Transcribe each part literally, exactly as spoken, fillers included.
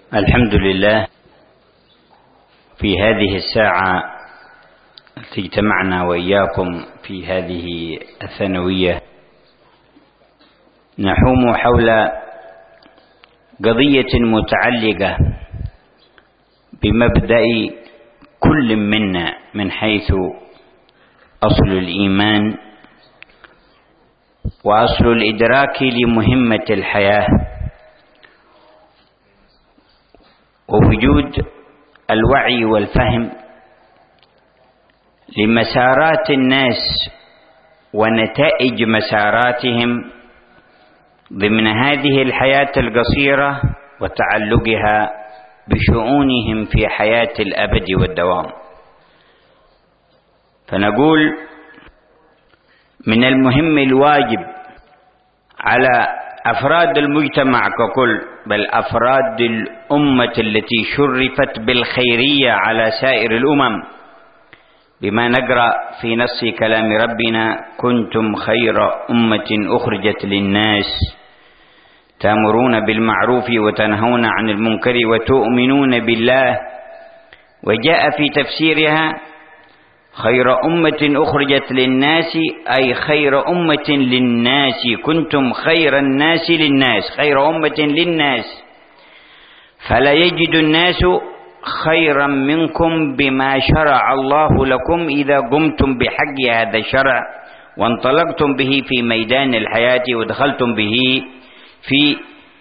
الحمد لله. في هذه الساعة التي اجتمعنا وإياكم في هذه الثانوية نحوم حول قضية متعلقة بمبدأ كل منا من حيث أصل الإيمان وأصل الإدراك لمهمة الحياة ووجود الوعي والفهم لمسارات الناس ونتائج مساراتهم ضمن هذه الحياة القصيرة وتعلقها بشؤونهم في حياة الأبد والدوام. فنقول من المهم الواجب على أفراد المجتمع ككل، بل أفراد الأمة التي شرفت بالخيرية على سائر الأمم، بما نقرأ في نص كلام ربنا: كنتم خير أمة أخرجت للناس تأمرون بالمعروف وتنهون عن المنكر وتؤمنون بالله. وجاء في تفسيرها: خير أمة أخرجت للناس أي خير أمة للناس، كنتم خير الناس للناس، خير أمة للناس، فلا يجد الناس خيرا منكم بما شرع الله لكم إذا قمتم بحق هذا الشرع وانطلقتم به في ميدان الحياة ودخلتم به في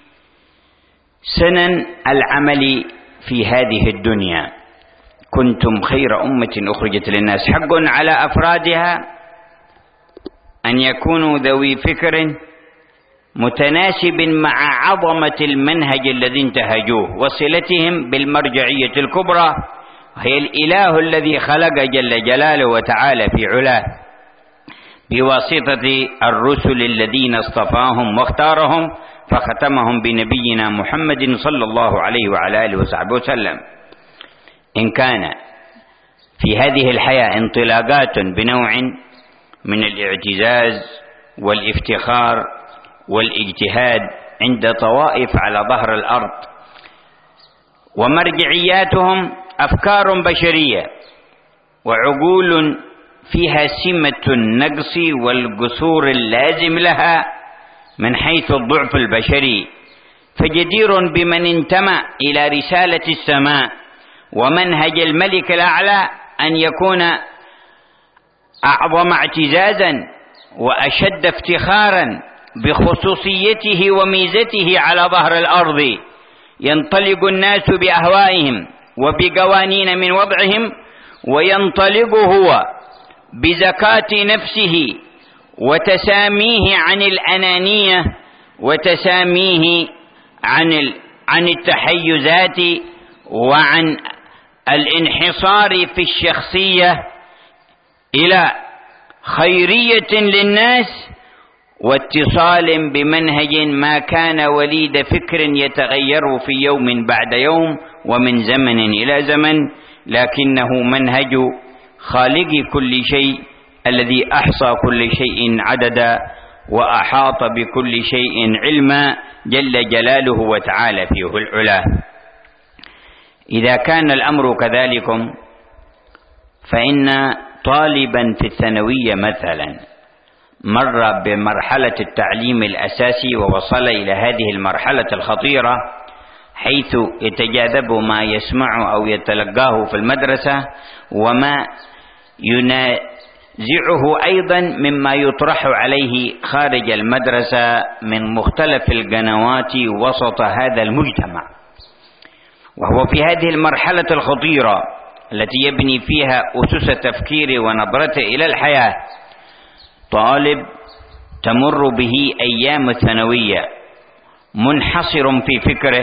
سنن العمل في هذه الدنيا. كنتم خير أمة أخرجت للناس، حق على أفرادها أن يكونوا ذوي فكر متناسب مع عظمة المنهج الذي انتهجوه وصلتهم بالمرجعية الكبرى، وهي الإله الذي خلق جل جلاله وتعالى في علاه بواسطة الرسل الذين اصطفاهم واختارهم فختمهم بنبينا محمد صلى الله عليه وعلى آله وصحبه وسلم. إن كان في هذه الحياة انطلاقات بنوع من الاعتزاز والافتخار والاجتهاد عند طوائف على ظهر الأرض، ومرجعياتهم أفكار بشرية وعقول فيها سمة النقص والقصور اللازم لها من حيث الضعف البشري، فجدير بمن انتمى إلى رسالة السماء ومنهج الملك الأعلى أن يكون أعظم اعتزازا وأشد افتخارا بخصوصيته وميزته على ظهر الأرض. ينطلق الناس بأهوائهم وبقوانين من وضعهم، وينطلق هو بزكاة نفسه وتساميه عن الأنانية وتساميه عن عن التحيزات وعن الانحصار في الشخصية إلى خيرية للناس واتصال بمنهج ما كان وليد فكر يتغير في يوم بعد يوم ومن زمن إلى زمن، لكنه منهج خالق كل شيء الذي أحصى كل شيء عددا وأحاط بكل شيء علما جل جلاله وتعالى فيه العلا. إذا كان الأمر كذلك، فإن طالبا في الثانوية مثلا مر بمرحلة التعليم الأساسي ووصل إلى هذه المرحلة الخطيرة حيث يتجاذب ما يسمع أو يتلقاه في المدرسة وما ينازعه أيضا مما يطرح عليه خارج المدرسة من مختلف القنوات وسط هذا المجتمع، وهو في هذه المرحلة الخطيرة التي يبني فيها أسس تفكير ونظرته إلى الحياة. طالب تمر به أيام الثانوية منحصر في فكره،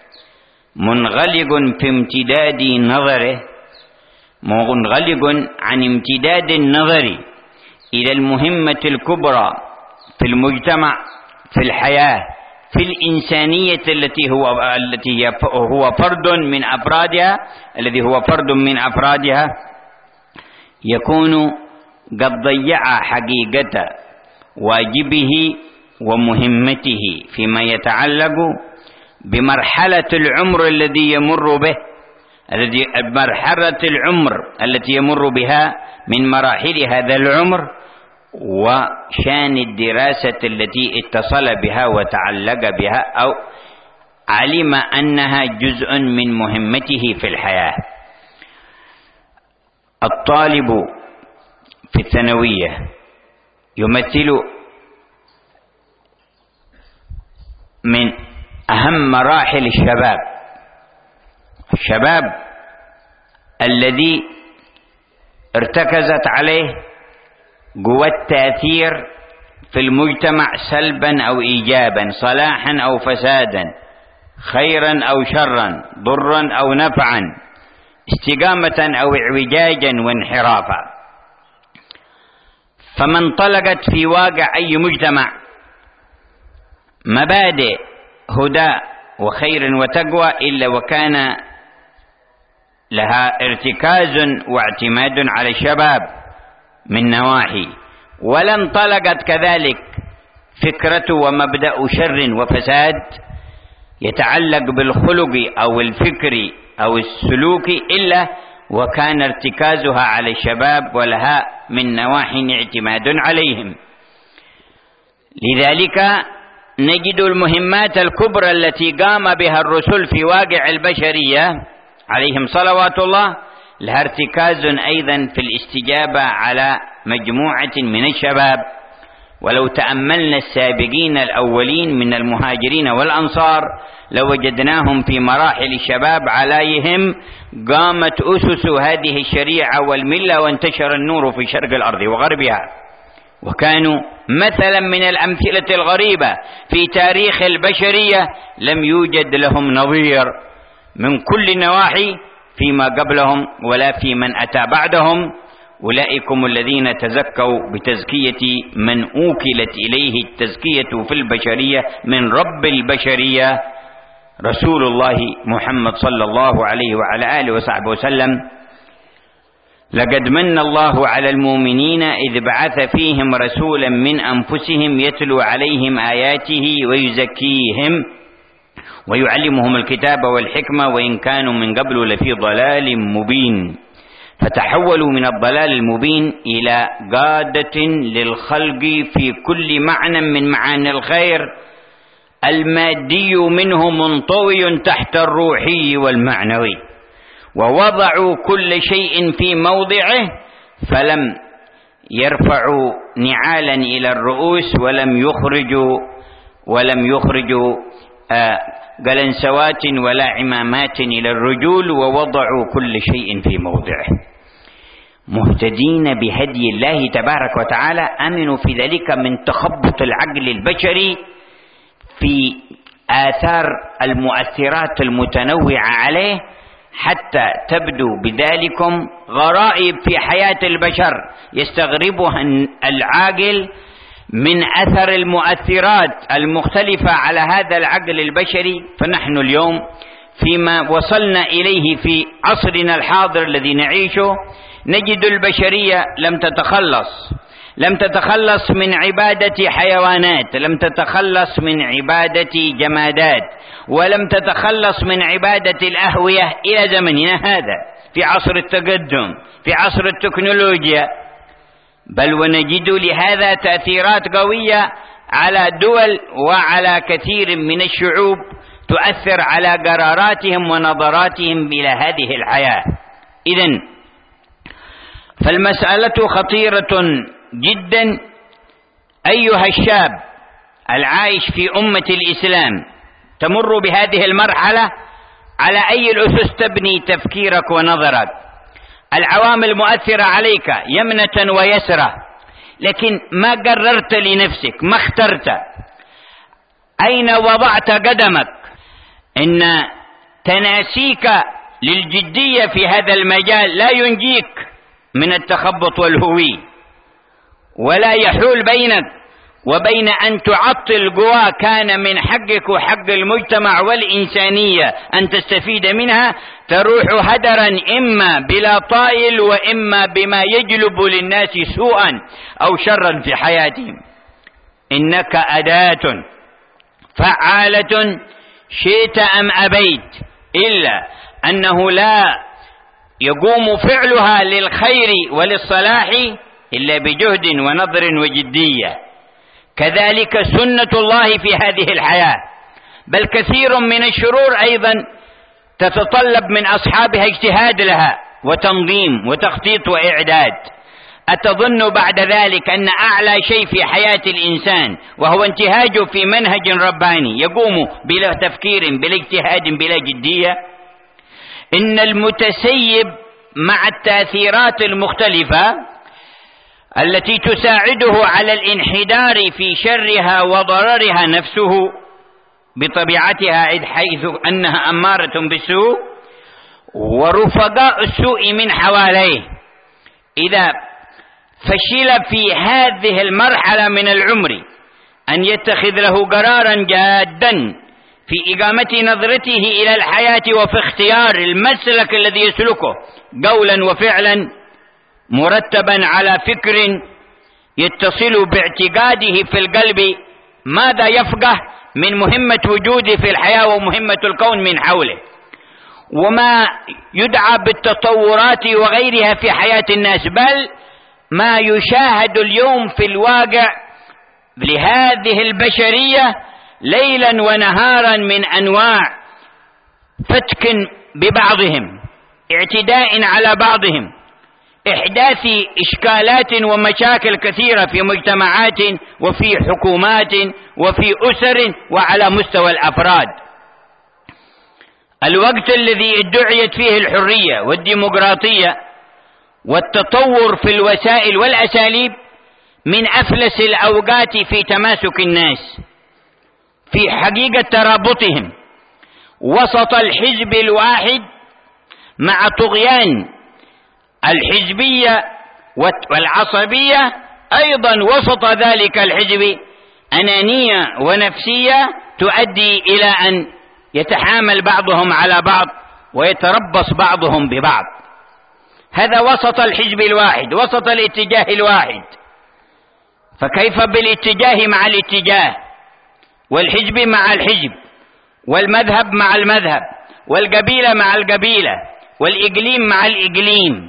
منغلق في امتداد نظره، منغلق عن امتداد النظر إلى المهمة الكبرى في المجتمع، في الحياة، في الإنسانية التي هو التي هو فرد من أفرادها الذي هو فرد من أفرادها يكون قد ضيع حقيقة واجبه ومهمته فيما يتعلق بمرحلة العمر الذي يمر به، الذي مرحلة العمر التي يمر بها من مراحل هذا العمر، وشان الدراسة التي اتصل بها وتعلق بها أو علم أنها جزء من مهمته في الحياة. الطالب في الثانوية يمثل من أهم مراحل الشباب، الشباب الذي ارتكزت عليه قوى التأثير في المجتمع سلبا أو إيجابا، صلاحا أو فسادا، خيرا أو شرا، ضرا أو نفعا، استقامة أو اعوجاجا وانحرافا. فما انطلقت في واقع أي مجتمع مبادئ هدى وخير وتقوى إلا وكان لها ارتكاز واعتماد على الشباب من نواحي، ولا انطلقت كذلك فكرة ومبدأ شر وفساد يتعلق بالخلق أو الفكر أو السلوك إلا وكان ارتكازها على الشباب ولها من نواحي اعتماد عليهم. لذلك نجد المهمات الكبرى التي قام بها الرسل في واقع البشرية عليهم صلوات الله لها ارتكاز أيضا في الاستجابة على مجموعة من الشباب. ولو تأملنا السابقين الأولين من المهاجرين والأنصار لوجدناهم في مراحل الشباب عليهم قامت أسس هذه الشريعة والملة وانتشر النور في شرق الأرض وغربها، وكانوا مثلا من الأمثلة الغريبة في تاريخ البشرية لم يوجد لهم نظير من كل النواحي فيما قبلهم ولا في من أتى بعدهم. أولئكم الذين تزكوا بتزكية من أوكلت إليه التزكية في البشرية من رب البشرية رسول الله محمد صلى الله عليه وعلى آله وصحبه وسلم. لقد من الله على المؤمنين إذ بعث فيهم رسولا من أنفسهم يتلو عليهم آياته ويزكيهم ويعلمهم الكتاب والحكمة وإن كانوا من قبل لفي ضلال مبين. فتحولوا من الضلال المبين إلى قادة للخلق في كل معنى من معاني الخير المادي منه منطوي تحت الروحي والمعنوي، ووضعوا كل شيء في موضعه فلم يرفعوا نعالا إلى الرؤوس ولم يخرجوا ولم يخرجوا آه قلنسوات ولا عمامات إلى الرجول، ووضعوا كل شيء في موضعه مهتدين بهدي الله تبارك وتعالى. أمنوا في ذلك من تخبط العقل البشري في آثار المؤثرات المتنوعة عليه حتى تبدو بذلكم غرائب في حياة البشر يستغربها العاقل من أثر المؤثرات المختلفة على هذا العقل البشري. فنحن اليوم فيما وصلنا إليه في عصرنا الحاضر الذي نعيشه نجد البشرية لم تتخلص لم تتخلص من عبادة حيوانات، لم تتخلص من عبادة جمادات، ولم تتخلص من عبادة الأهوية إلى زمننا هذا في عصر التقدم في عصر التكنولوجيا، بل ونجد لهذا تأثيرات قوية على دول وعلى كثير من الشعوب تؤثر على قراراتهم ونظراتهم إلى هذه الحياة. إذن فالمسألة خطيرة جدا أيها الشاب العايش في أمة الإسلام تمر بهذه المرحلة. على أي الأسس تبني تفكيرك ونظرك؟ العوامل مؤثرة عليك يمنة ويسرة، لكن ما قررت لنفسك، ما اخترت، أين وضعت قدمك؟ إن تناسيك للجدية في هذا المجال لا ينجيك من التخبط والهوي، ولا يحول بينك وبين أن تعطل قوى كان من حقك وحق المجتمع والإنسانية أن تستفيد منها، تروح هدرا إما بلا طائل وإما بما يجلب للناس سوءا أو شرا في حياتهم. إنك أداة فعالة شئت أم أبيت، إلا أنه لا يقوم فعلها للخير وللصلاح إلا بجهد ونظر وجدية. كذلك سنة الله في هذه الحياة، بل كثير من الشرور أيضا تتطلب من أصحابها اجتهاد لها وتنظيم وتخطيط وإعداد. أتظن بعد ذلك أن أعلى شيء في حياة الإنسان وهو انتهاجه في منهج رباني يقوم بلا تفكير بلا اجتهاد بلا جدية؟ إن المتسيب مع التأثيرات المختلفة التي تساعده على الانحدار في شرها وضررها نفسه بطبيعتها، حيث أنها أمارة بالسوء، ورفقاء السوء من حواليه، إذا فشل في هذه المرحلة من العمر أن يتخذ له قرارا جادا في إقامة نظرته إلى الحياة وفي اختيار المسلك الذي يسلكه قولا وفعلا مرتبا على فكر يتصل باعتقاده في القلب ماذا يفقه من مهمة وجوده في الحياة ومهمة الكون من حوله، وما يدعى بالتطورات وغيرها في حياة الناس، بل ما يشاهد اليوم في الواقع لهذه البشرية ليلا ونهارا من أنواع فتك ببعضهم، اعتداء على بعضهم، إحداث إشكالات ومشاكل كثيرة في مجتمعات وفي حكومات وفي أسر وعلى مستوى الأفراد. الوقت الذي ادعيت فيه الحرية والديمقراطية والتطور في الوسائل والأساليب من أفلس الأوقات في تماسك الناس في حقيقة ترابطهم وسط الحزب الواحد مع طغيان الحزبية والعصبية، أيضا وسط ذلك الحزب أنانية ونفسية تؤدي إلى أن يتحامل بعضهم على بعض ويتربص بعضهم ببعض. هذا وسط الحزب الواحد، وسط الاتجاه الواحد. فكيف بالاتجاه مع الاتجاه، والحزب مع الحزب، والمذهب مع المذهب، والقبيلة مع القبيلة، والإقليم مع الإقليم؟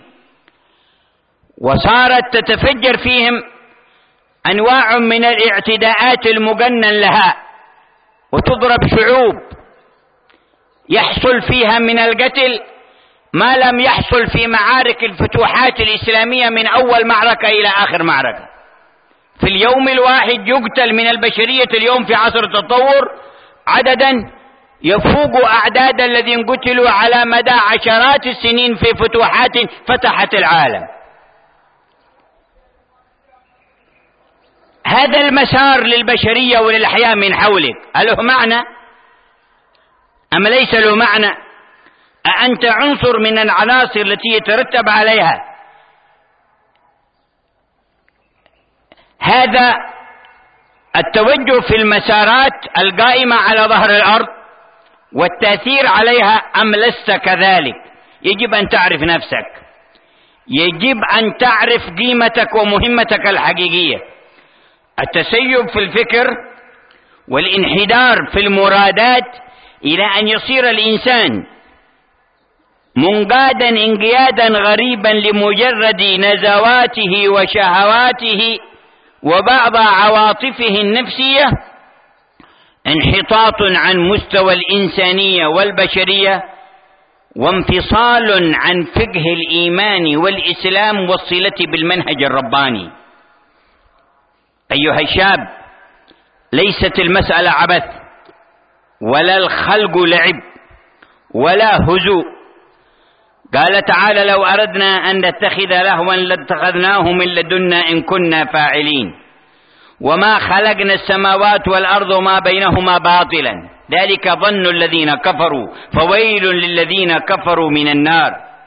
وصارت تتفجر فيهم أنواع من الاعتداءات المجنن لها، وتضرب شعوب يحصل فيها من القتل ما لم يحصل في معارك الفتوحات الإسلامية من أول معركة إلى آخر معركة. في اليوم الواحد يقتل من البشرية اليوم في عصر التطور عددا يفوق أعداد الذين قتلوا على مدى عشرات السنين في فتوحات فتحت العالم. هذا المسار للبشرية وللحياة من حولك أله معنى أم ليس له معنى؟ أأنت عنصر من العناصر التي يترتب عليها هذا التوجه في المسارات القائمة على ظهر الأرض والتأثير عليها أم لست كذلك؟ يجب أن تعرف نفسك، يجب أن تعرف قيمتك ومهمتك الحقيقية. التسيب في الفكر والانحدار في المرادات إلى أن يصير الإنسان منقادا انقيادا غريبا لمجرد نزواته وشهواته وبعض عواطفه النفسية، انحطاط عن مستوى الإنسانية والبشرية، وانفصال عن فقه الإيمان والإسلام والصلة بالمنهج الرباني. أيها الشاب، ليست المسألة عبث، ولا الخلق لعب، ولا هزوء. قال تعالى: لو أردنا أن نتخذ لهوا لاتخذناه من لدنا إن كنا فاعلين، وما خلقنا السماوات والأرض وما بينهما باطلا، ذلك ظن الذين كفروا فويل للذين كفروا من النار.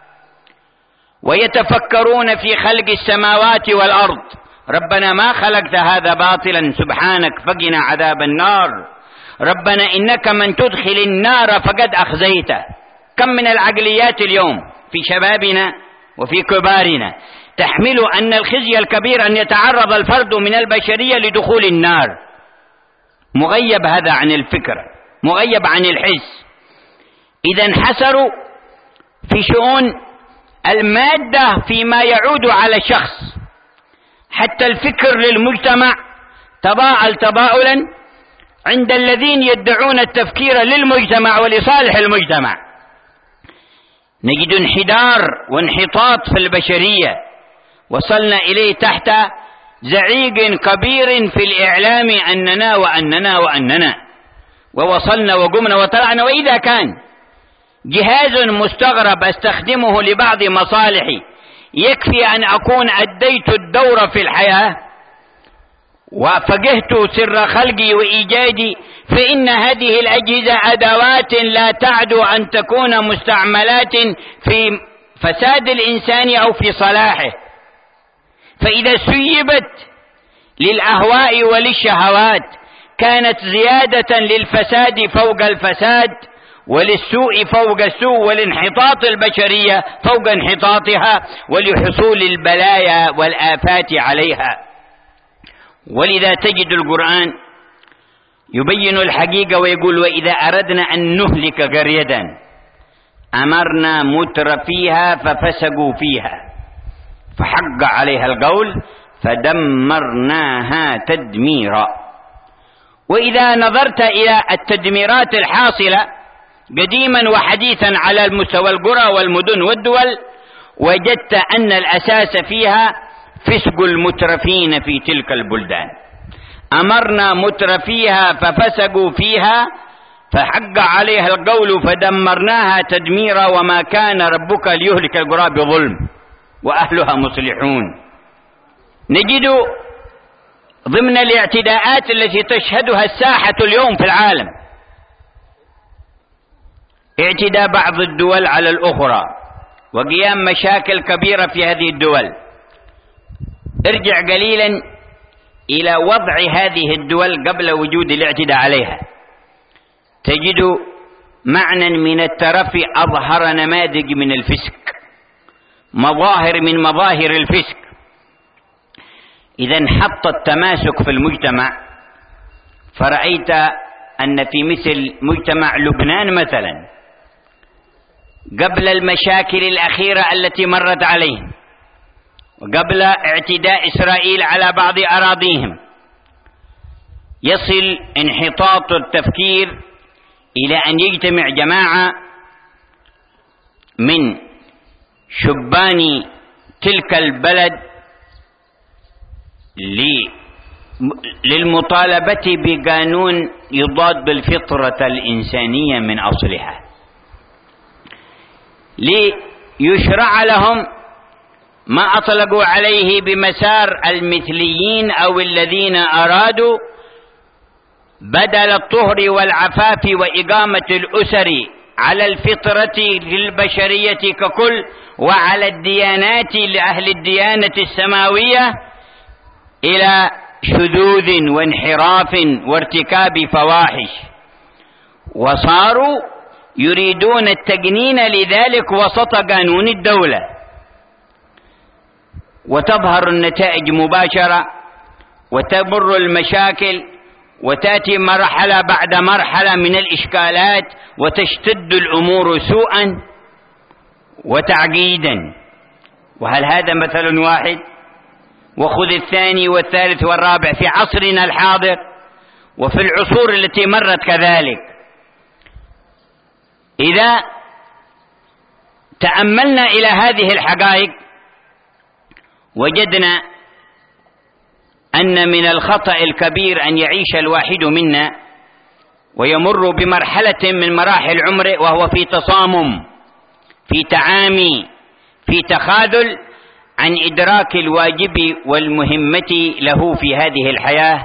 ويتفكرون في خلق السماوات والأرض، ربنا ما خلقت هذا باطلا سبحانك فقنا عذاب النار، ربنا إنك من تدخل النار فقد أخزيته. كم من العقليات اليوم في شبابنا وفي كبارنا تحمل أن الخزي الكبير أن يتعرض الفرد من البشرية لدخول النار. مغيب هذا عن الفكرة، مغيب عن الحس. إذا انحسروا في شؤون المادة فيما يعود على الشخص، حتى الفكر للمجتمع تضاءل تضاؤلا عند الذين يدعون التفكير للمجتمع ولصالح المجتمع. نجد انحدار وانحطاط في البشرية وصلنا إليه تحت زعيق كبير في الإعلام أننا وأننا وأننا، ووصلنا وقمنا وطلعنا. وإذا كان جهاز مستغرب أستخدمه لبعض مصالحي يكفي أن أكون أديت الدور في الحياة وفقهت سر خلقي وإيجادي، فإن هذه الأجهزة أدوات لا تعدو أن تكون مستعملات في فساد الإنسان أو في صلاحه. فإذا سيبت للأهواء وللشهوات كانت زيادة للفساد فوق الفساد، وللسوء فوق السوء، والانحطاط البشرية فوق انحطاطها، ولحصول البلايا والآفات عليها. ولذا تجد القرآن يبين الحقيقة ويقول: وإذا أردنا أن نهلك قرية أمرنا متر فيها ففسقوا فيها فحق عليها القول فدمرناها تدميرا. وإذا نظرت إلى التدميرات الحاصلة قديما وحديثا على المستوى القرى والمدن والدول، وجدت أن الأساس فيها فسق المترفين في تلك البلدان. أمرنا مترفيها ففسقوا فيها فحق عليها القول فدمرناها تدميرا وما كان ربك ليهلك القرى بظلم وأهلها مصلحون. نجد ضمن الاعتداءات التي تشهدها الساحة اليوم في العالم اعتداء بعض الدول على الأخرى وقيام مشاكل كبيرة في هذه الدول. ارجع قليلا إلى وضع هذه الدول قبل وجود الاعتداء عليها، تجد معنى من الترفي أظهر نماذج من الفسق، مظاهر من مظاهر الفسق. إذا انحط التماسك في المجتمع، فرأيت أن في مثل مجتمع لبنان مثلا قبل المشاكل الأخيرة التي مرت عليهم وقبل اعتداء إسرائيل على بعض أراضيهم، يصل انحطاط التفكير إلى أن يجتمع جماعة من شبان تلك البلد للمطالبة بقانون يضاد الفطرة الإنسانية من أصلها، ليشرع لهم ما أطلقوا عليه بمسار المثليين أو الذين أرادوا بدل الطهر والعفاف وإقامة الأسر على الفطرة للبشرية ككل وعلى الديانات لأهل الديانة السماوية إلى شذوذ وانحراف وارتكاب فواحش، وصاروا يريدون التجنين لذلك وسط قانون الدولة، وتظهر النتائج مباشرة وتمر المشاكل وتأتي مرحلة بعد مرحلة من الإشكالات وتشتد الأمور سوءا وتعقيدا. وهل هذا مثل واحد؟ وخذ الثاني والثالث والرابع في عصرنا الحاضر وفي العصور التي مرت كذلك. إذا تأملنا إلى هذه الحقائق وجدنا أن من الخطأ الكبير أن يعيش الواحد منا ويمر بمرحلة من مراحل عمره وهو في تصامم، في تعامي، في تخاذل عن إدراك الواجب والمهمة له في هذه الحياة.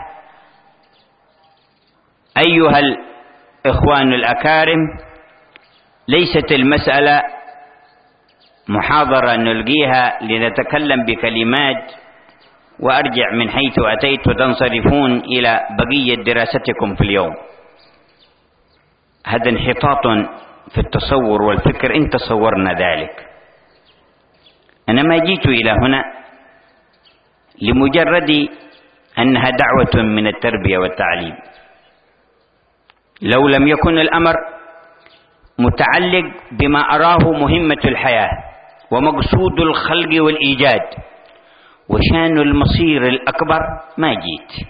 أيها الإخوان الأكارم، ليست المسألة محاضرة نلقيها لنتكلم بكلمات وأرجع من حيث أتيت وتنصرفون إلى بقية دراستكم في اليوم. هذا انحطاط في التصور والفكر إن تصورنا ذلك. أنا ما جئت إلى هنا لمجرد أنها دعوة من التربية والتعليم، لو لم يكن الأمر متعلق بما أراه مهمة الحياة ومقصود الخلق والإيجاد وشان المصير الأكبر ما جيت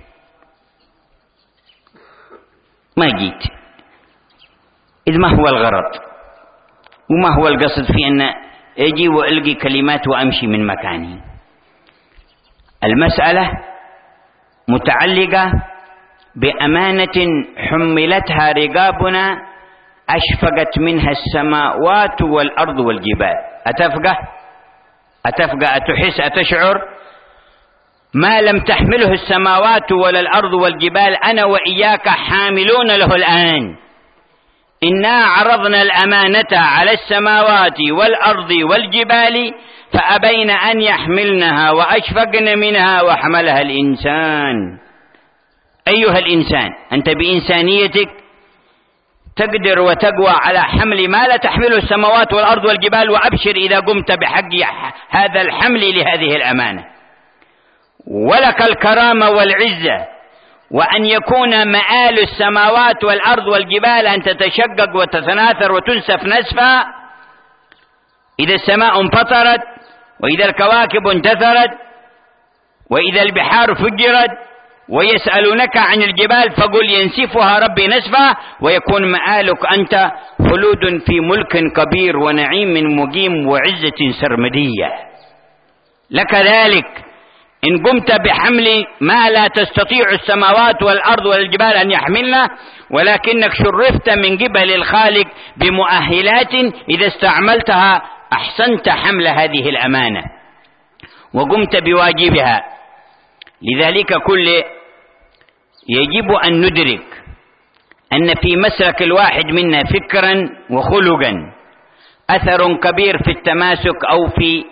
ما جيت إذ ما هو الغرض وما هو القصد في أن أجي وألقي كلمات وأمشي من مكاني. المسألة متعلقة بأمانة حملتها رقابنا أشفقت منها السماوات والأرض والجبال. أتفقه أتفقه أتحس أتشعر ما لم تحمله السماوات ولا الأرض والجبال أنا وإياك حاملون له الآن. إنا عرضنا الأمانة على السماوات والأرض والجبال فأبين أن يحملنها وأشفقن منها وحملها الإنسان. أيها الإنسان أنت بإنسانيتك تقدر وتقوى على حمل ما لا تحمله السماوات والأرض والجبال، وأبشر إذا قمت بحق هذا الحمل لهذه الأمانة. ولك الكرامة والعزة وأن يكون مآل السماوات والأرض والجبال أن تتشقق وتتناثر وتنسف نسفا إذا السماء انفطرت وإذا الكواكب انتثرت وإذا البحار فجرت. ويسألونك عن الجبال فقل ينسفها ربي نسفا ويكون مآلك أنت خلود في ملك كبير ونعيم مقيم وعزة سرمدية. لك ذلك إن قمت بحمل ما لا تستطيع السماوات والأرض والجبال أن يحملنا، ولكنك شرفت من قبل الخالق بمؤهلات إذا استعملتها أحسنت حمل هذه الأمانة وقمت بواجبها. لذلك كل يجب أن ندرك أن في مسلك الواحد منا فكرا وخلقا أثر كبير في التماسك أو في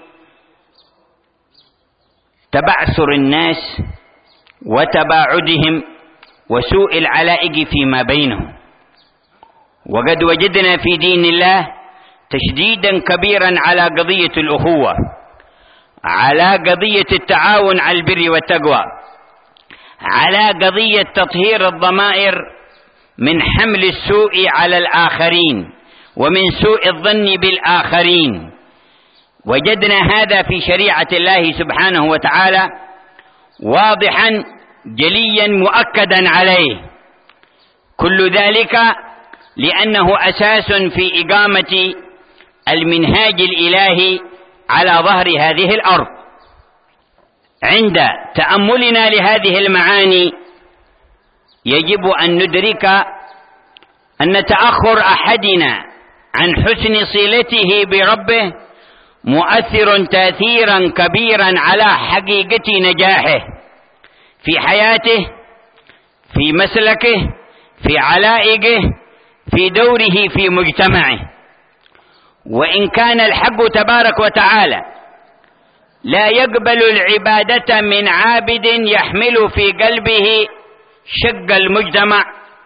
تبعثر الناس وتباعدهم وسوء العلائق فيما بينهم. وقد وجدنا في دين الله تشديدا كبيرا على قضية الأخوة، على قضية التعاون على البر والتقوى، على قضية تطهير الضمائر من حمل السوء على الآخرين ومن سوء الظن بالآخرين. وجدنا هذا في شريعة الله سبحانه وتعالى واضحا جليا مؤكدا عليه. كل ذلك لأنه أساس في إقامة المنهاج الإلهي على ظهر هذه الأرض. عند تأملنا لهذه المعاني يجب أن ندرك أن تأخر أحدنا عن حسن صلته بربه مؤثر تأثيرا كبيرا على حقيقة نجاحه في حياته، في مسلكه، في علائقه، في دوره في مجتمعه. وإن كان الحق تبارك وتعالى لا يقبل العبادة من عابد يحمل في قلبه شق المجتمع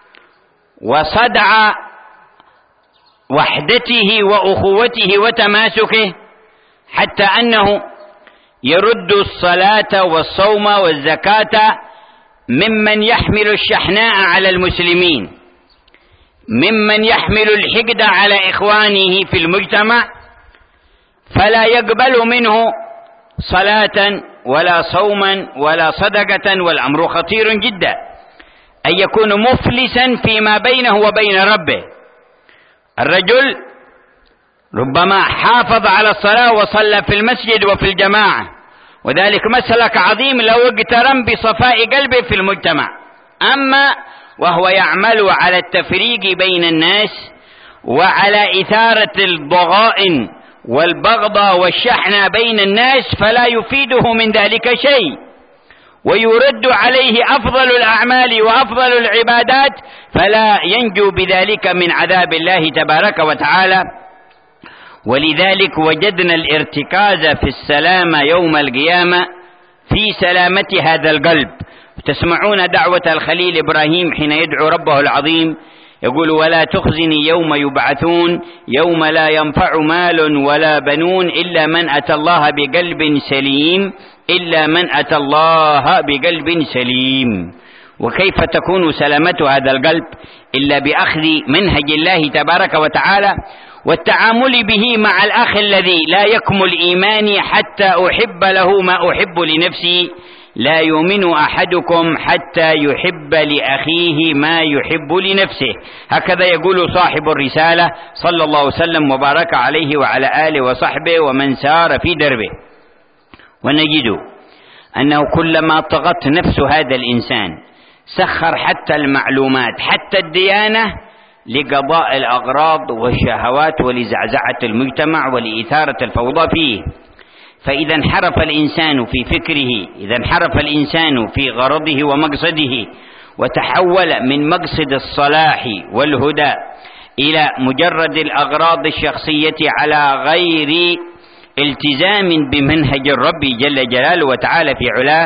وصدع وحدته وأخوته وتماسكه، حتى أنه يرد الصلاة والصوم والزكاة ممن يحمل الشحناء على المسلمين، ممن يحمل الحقد على إخوانه في المجتمع، فلا يقبل منه صلاة ولا صوما ولا صدقة. والأمر خطير جدا أن يكون مفلسا فيما بينه وبين ربه. الرجل ربما حافظ على الصلاة وصلى في المسجد وفي الجماعة، وذلك مسلك عظيم لو اقترن بصفاء قلبه في المجتمع. أما وهو يعمل على التفريق بين الناس وعلى إثارة الضغائن والبغضاء والشحنة بين الناس فلا يفيده من ذلك شيء، ويرد عليه أفضل الأعمال وأفضل العبادات فلا ينجو بذلك من عذاب الله تبارك وتعالى. ولذلك وجدنا الارتكاز في السلامة يوم القيامة في سلامة هذا القلب. تسمعون دعوة الخليل إبراهيم حين يدعو ربه العظيم يقول: ولا تخزني يوم يبعثون يوم لا ينفع مال ولا بنون إلا من أتى الله بقلب سليم إلا من أتى الله بقلب سليم. وكيف تكون سلامة هذا القلب إلا بأخذ منهج الله تبارك وتعالى والتعامل به مع الأخ الذي لا يكمل إيماني حتى أحب له ما أحب لنفسي. لا يؤمن أحدكم حتى يحب لأخيه ما يحب لنفسه. هكذا يقول صاحب الرسالة صلى الله وسلم وبارك عليه وعلى آله وصحبه ومن سار في دربه. ونجد أنه كلما طغت نفس هذا الإنسان سخر حتى المعلومات حتى الديانة لقضاء الأغراض والشهوات ولزعزعة المجتمع ولإثارة الفوضى فيه. فإذا انحرف الإنسان في فكره، إذا انحرف الإنسان في غرضه ومقصده وتحول من مقصد الصلاح والهدى إلى مجرد الأغراض الشخصية على غير التزام بمنهج الرب جل جلاله وتعالى في علاه،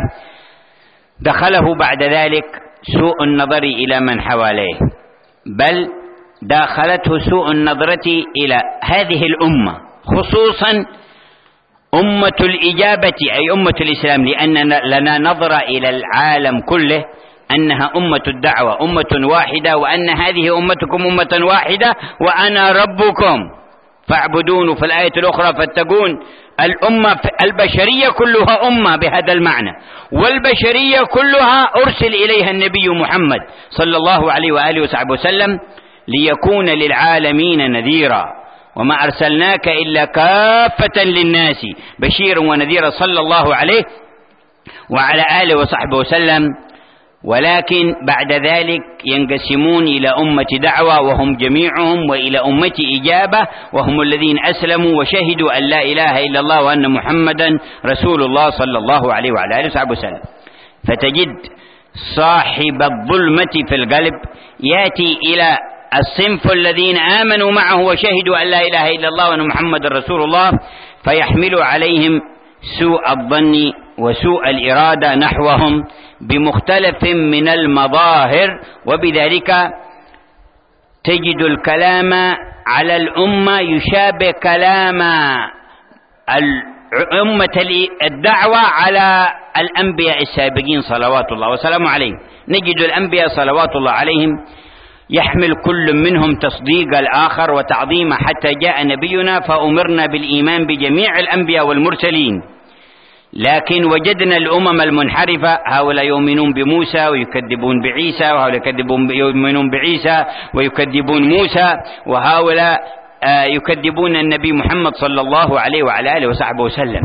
دخله بعد ذلك سوء النظر إلى من حواليه، بل داخلته سوء النظرة إلى هذه الأمة، خصوصا أمة الإجابة أي أمة الإسلام، لأننا لنا نظرة إلى العالم كله أنها أمة الدعوة، أمة واحدة، وأن هذه أمتكم أمة واحدة وأنا ربكم فاعبدون. في الآية الأخرى فاتقون. الأمة البشرية كلها أمة بهذا المعنى، والبشرية كلها أرسل إليها النبي محمد صلى الله عليه وآله وصحبه وسلم ليكون للعالمين نذيرا، وما أرسلناك إلا كافة للناس بشيرا ونذيرا صلى الله عليه وعلى آله وصحبه وسلم. ولكن بعد ذلك ينقسمون إلى أمة دعوة وهم جميعهم، وإلى أمة إجابة وهم الذين أسلموا وشهدوا أن لا إله إلا الله وأن محمدا رسول الله صلى الله عليه وعلى آله وصحبه وسلم. فتجد صاحب الظلمة في القلب يأتي إلى الصنف الذين آمنوا معه وشهدوا أن لا إله إلا الله وأن محمد رسول الله، فيحمل عليهم سوء الظن وسوء الإرادة نحوهم بمختلف من المظاهر، وبذلك تجد الكلام على الأمة يشابه كلام الأمة الدعوة على الأنبياء السابقين صلوات الله وسلامه عليهم. نجد الأنبياء صلوات الله عليهم يحمل كل منهم تصديق الآخر وتعظيم، حتى جاء نبينا فأمرنا بالإيمان بجميع الأنبياء والمرسلين. لكن وجدنا الأمم المنحرفة هؤلاء يؤمنون بموسى ويكذبون بعيسى، وهؤلاء يؤمنون بعيسى ويكذبون موسى، وهؤلاء يكذبون النبي محمد صلى الله عليه وعلى آله وصحبه وسلم.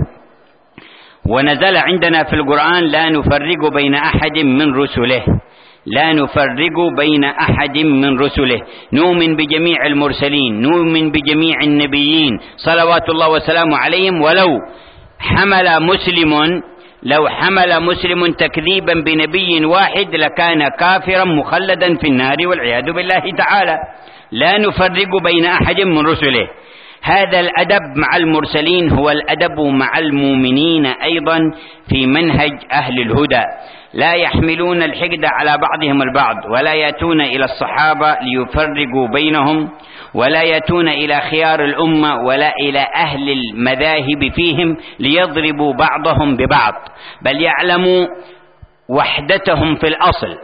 ونزل عندنا في القرآن لا نفرق بين أحد من رسله، لا نفرق بين أحد من رسله، نؤمن بجميع المرسلين، نؤمن بجميع النبيين صلوات الله وسلامه عليهم. ولو حمل مسلم لو حمل مسلم تكذيبا بنبي واحد لكان كافرا مخلدا في النار والعياذ بالله تعالى. لا نفرق بين أحد من رسله. هذا الأدب مع المرسلين هو الأدب مع المؤمنين أيضا في منهج أهل الهدى. لا يحملون الحقد على بعضهم البعض، ولا يأتون إلى الصحابة ليفرقوا بينهم، ولا يأتون إلى خيار الأمة ولا إلى أهل المذاهب فيهم ليضربوا بعضهم ببعض، بل يعلموا وحدتهم في الأصل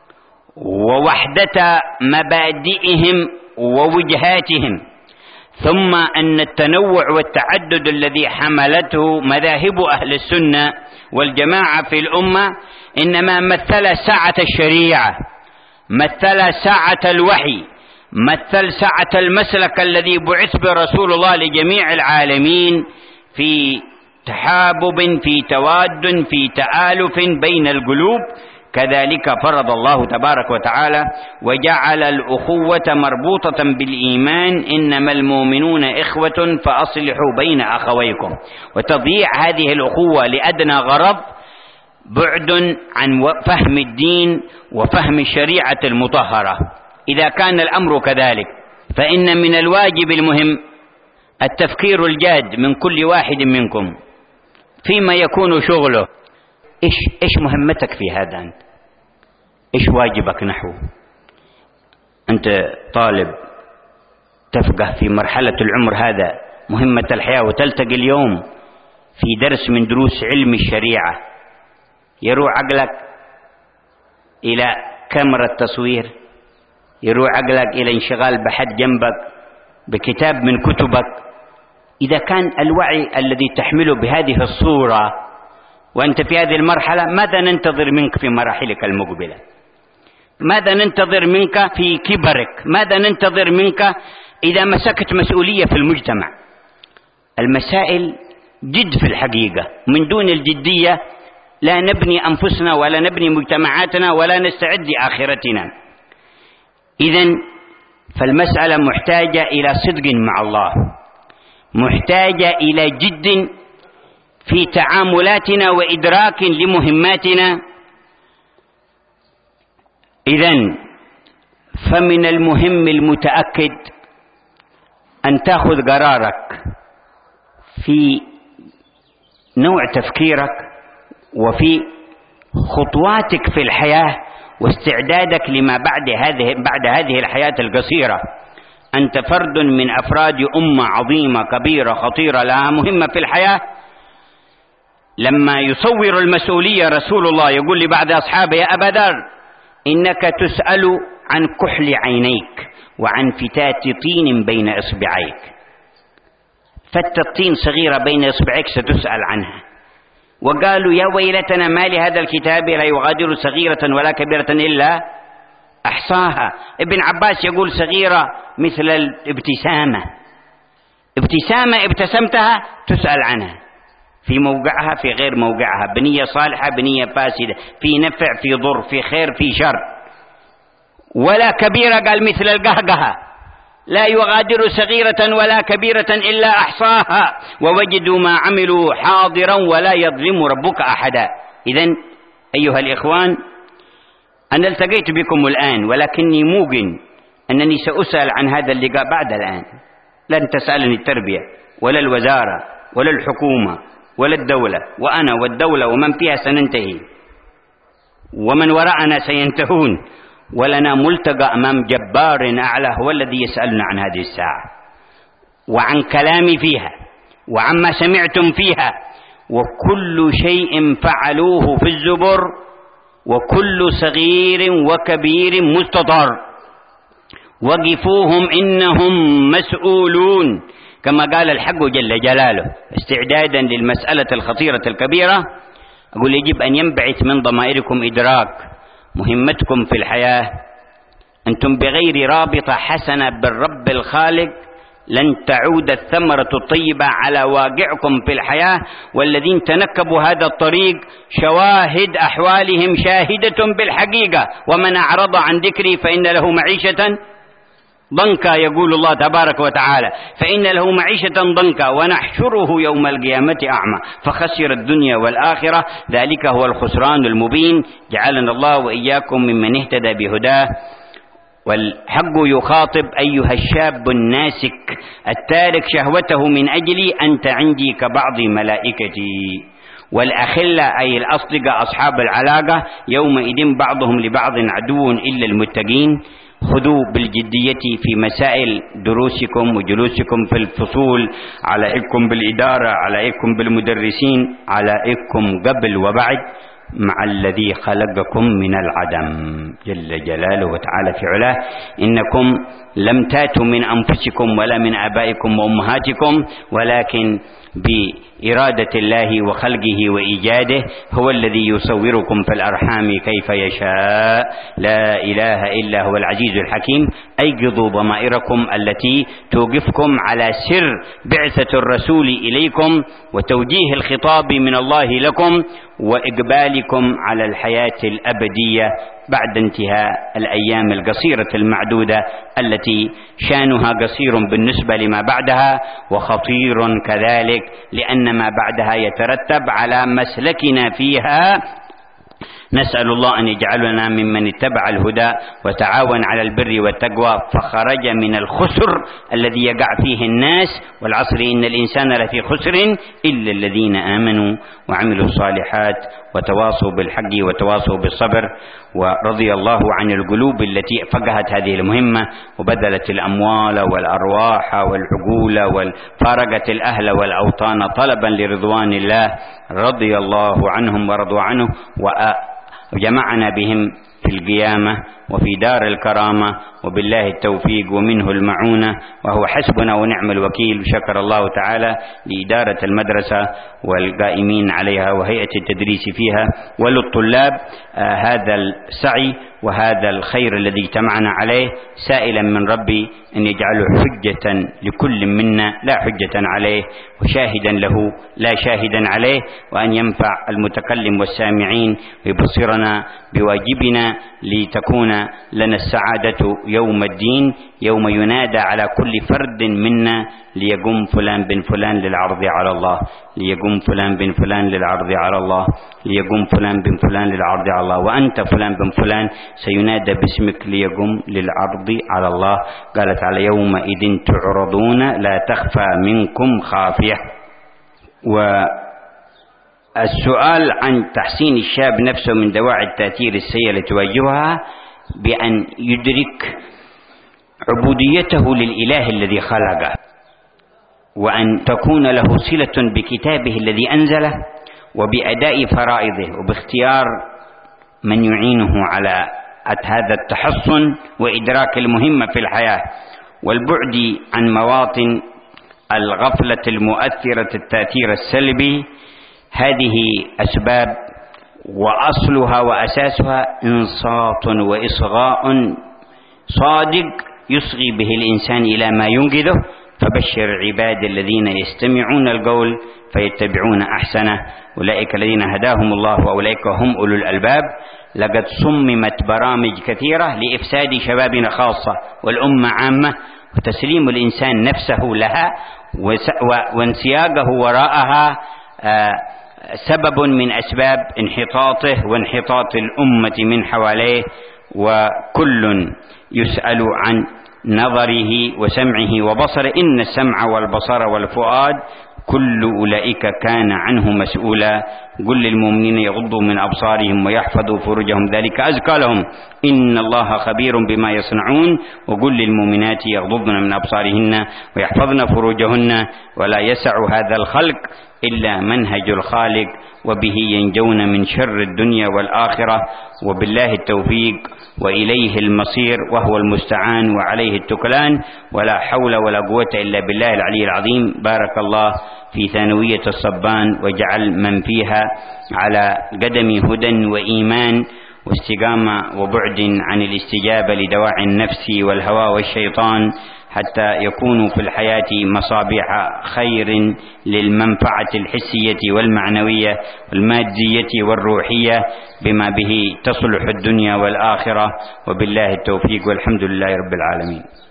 ووحدة مبادئهم ووجهاتهم، ثم أن التنوع والتعدد الذي حملته مذاهب أهل السنة والجماعة في الأمة إنما مثل سعة الشريعة، مثل سعة الوحي، مثل سعة المسلك الذي بعث برسول الله لجميع العالمين في تحابب، في تواد، في تآلف بين القلوب. كذلك فرض الله تبارك وتعالى وجعل الأخوة مربوطة بالإيمان، إنما المؤمنون إخوة فأصلحوا بين أخويكم. وتضييع هذه الأخوة لأدنى غرض بعد عن فهم الدين وفهم الشريعة المطهرة. إذا كان الأمر كذلك فإن من الواجب المهم التفكير الجاد من كل واحد منكم فيما يكون شغله. إيش, إيش مهمتك في هذا أنت؟ إيش واجبك نحوه؟ أنت طالب تفقه في مرحلة العمر هذا مهمة الحياة، وتلتقي اليوم في درس من دروس علم الشريعة، يروح عقلك إلى كاميرا التصوير، يروح عقلك إلى انشغال بحد جنبك بكتاب من كتبك. إذا كان الوعي الذي تحمله بهذه الصورة وأنت في هذه المرحلة، ماذا ننتظر منك في مراحلك المقبلة؟ ماذا ننتظر منك في كبرك؟ ماذا ننتظر منك إذا مسكت مسؤولية في المجتمع؟ المسائل جد في الحقيقة، من دون الجدية لا نبني أنفسنا ولا نبني مجتمعاتنا ولا نستعد لآخرتنا. إذن فالمسألة محتاجة إلى صدق مع الله، محتاجة إلى جد في تعاملاتنا وإدراك لمهماتنا. إذن فمن المهم المتأكد أن تأخذ قرارك في نوع تفكيرك وفي خطواتك في الحياة واستعدادك لما بعد هذه بعد هذه الحياة القصيرة. أنت فرد من أفراد أمة عظيمة كبيرة خطيرة لها مهمة في الحياة. لما يصور المسؤولية رسول الله يقول لبعض أصحابه: يا أبا ذر، إنك تسأل عن كحل عينيك وعن فتات طين بين إصبعيك. فتة طين صغيرة بين إصبعيك ستسأل عنها. وقالوا: يا ويلتنا، ما لهذا الكتاب لا يغادر صغيرة ولا كبيرة إلا أحصاها. ابن عباس يقول: صغيرة مثل الابتسامة، ابتسامة ابتسمتها تسأل عنها في موقعها في غير موقعها، بنية صالحة بنية فاسدة، في نفع في ضر، في خير في شر. ولا كبيرة قال مثل القهقهة، لا يغادر صغيرة ولا كبيرة إلا أحصاها ووجدوا ما عملوا حاضرا ولا يظلم ربك أحدا. إذن أيها الإخوان، أنا التقيت بكم الآن، ولكني موقن أنني سأسأل عن هذا اللقاء بعد الآن. لن تسألني التربية ولا الوزارة ولا الحكومة ولا الدولة، وأنا والدولة ومن فيها سننتهي ومن وراءنا سينتهون، ولنا ملتقى أمام جبار أعلى هو الذي يسألنا عن هذه الساعة وعن كلامي فيها وعما سمعتم فيها. وكل شيء فعلوه في الزبر، وكل صغير وكبير مستطر، وقفوهم إنهم مسؤولون، كما قال الحق جل جلاله استعدادا للمسألة الخطيرة الكبيرة. أقول يجب أن ينبعث من ضمائركم إدراك مهمتكم في الحياة. أنتم بغير رابطة حسنة بالرب الخالق لن تعود الثمرة الطيبة على واقعكم في الحياة. والذين تنكبوا هذا الطريق شواهد أحوالهم شاهدة بالحقيقة: ومن أعرض عن ذكري فإن له معيشة ضنكا، يقول الله تبارك وتعالى: فإن له معيشة ضنكا ونحشره يوم القيامة أعمى، فخسر الدنيا والآخرة، ذلك هو الخسران المبين. جعلنا الله وإياكم ممن اهتدى بهداه. والحق يخاطب: أيها الشاب الناسك التارك شهوته من أجلي، أنت عندي كبعض ملائكتي. والأخلة أي الأصدقاء أصحاب العلاقة يومئذ بعضهم لبعض عدو إلا المتقين. خذوا بالجدية في مسائل دروسكم وجلوسكم في الفصول، عليكم بالإدارة، عليكم بالمدرسين، عليكم قبل وبعد مع الذي خلقكم من العدم جل جلاله وتعالى في علاه. إنكم لم تاتوا من أنفسكم ولا من آبائكم وأمهاتكم، ولكن بإرادة الله وخلقه وإيجاده. هو الذي يصوركم في الأرحام كيف يشاء، لا إله إلا هو العزيز الحكيم. أيقظوا ضمائركم التي توقفكم على سر بعثة الرسول إليكم وتوجيه الخطاب من الله لكم وإقبالكم على الحياة الأبدية بعد انتهاء الأيام القصيرة المعدودة التي شانها قصير بالنسبة لما بعدها وخطير كذلك، لأن ما بعدها يترتب على مسلكنا فيها. نسأل الله أن يجعلنا ممن اتبع الهدى وتعاون على البر والتقوى فخرج من الخسر الذي يقع فيه الناس. والعصر إن الإنسان لفي خسر إلا الذين آمنوا وعملوا الصالحات وتواصوا بالحق وتواصوا بالصبر. ورضي الله عن القلوب التي فقهت هذه المهمة وبذلت الأموال والأرواح والعقول وفارقت الأهل والأوطان طلبا لرضوان الله. رضي الله عنهم ورضوا عنه وجمعنا بهم في في القيامة وفي دار الكرامة، وبالله التوفيق ومنه المعونة، وهو حسبنا ونعم الوكيل. شكر الله تعالى لإدارة المدرسة والقائمين عليها وهيئة التدريس فيها وللطلاب آه هذا السعي وهذا الخير الذي اجتمعنا عليه، سائلا من ربي أن يجعله حجة لكل منا لا حجة عليه، وشاهدا له لا شاهدا عليه، وأن ينفع المتكلم والسامعين ويبصرنا بواجبنا لتكون لنا السعادة يوم الدين، يوم ينادى على كل فرد منا ليقوم فلان بن فلان للعرض على الله، ليقوم فلان بن فلان للعرض على الله، ليقوم فلان بن فلان للعرض على الله، وأنت فلان بن فلان سينادى باسمك ليقوم للعرض على الله. قال تعالى: يومئذ تعرضون لا تخفى منكم خافية. والسؤال عن تحسين الشاب نفسه من دواعي التأثير السيئة التي تواجهها بأن يدرك عبوديته للإله الذي خلقه، وأن تكون له صلة بكتابه الذي أنزله، وبأداء فرائضه، وباختيار من يعينه على هذا التحصن وإدراك المهمة في الحياة، والبعد عن مواطن الغفلة المؤثرة التأثير السلبي. هذه أسباب وأصلها وأساسها إنصات وإصغاء صادق يصغي به الإنسان إلى ما ينقذه. فبشر عباد الذين يستمعون القول فيتبعون أحسنه، أولئك الذين هداهم الله وأولئك هم أولو الألباب. لقد صممت برامج كثيرة لإفساد شبابنا خاصة والأمة عامة، وتسليم الإنسان نفسه لها وانسياقه وراءها سبب من أسباب انحطاطه وانحطاط الأمة من حواليه، وكل يسأل عن نظره وسمعه وبصره. إن السمع والبصر والفؤاد كل أولئك كان عنه مسؤولا. قل للمؤمنين يغضوا من أبصارهم ويحفظوا فروجهم ذلك أزكى لهم إن الله خبير بما يصنعون. وقل للمؤمنات يغضضن من أبصارهن ويحفظن فروجهن ولا يسع هذا الخلق إلا منهج الخالق، وبه ينجون من شر الدنيا والآخرة. وبالله التوفيق وإليه المصير، وهو المستعان وعليه التكلان، ولا حول ولا قوة إلا بالله العلي العظيم. بارك الله في ثانوية الصبان، وجعل من فيها على قدم هدى وإيمان واستقامة وبعد عن الاستجابة لدواعي النفس والهوى والشيطان، حتى يكونوا في الحياة مصابيح خير للمنفعة الحسية والمعنوية والمادية والروحية، بما به تصلح الدنيا والآخرة. وبالله التوفيق، والحمد لله رب العالمين.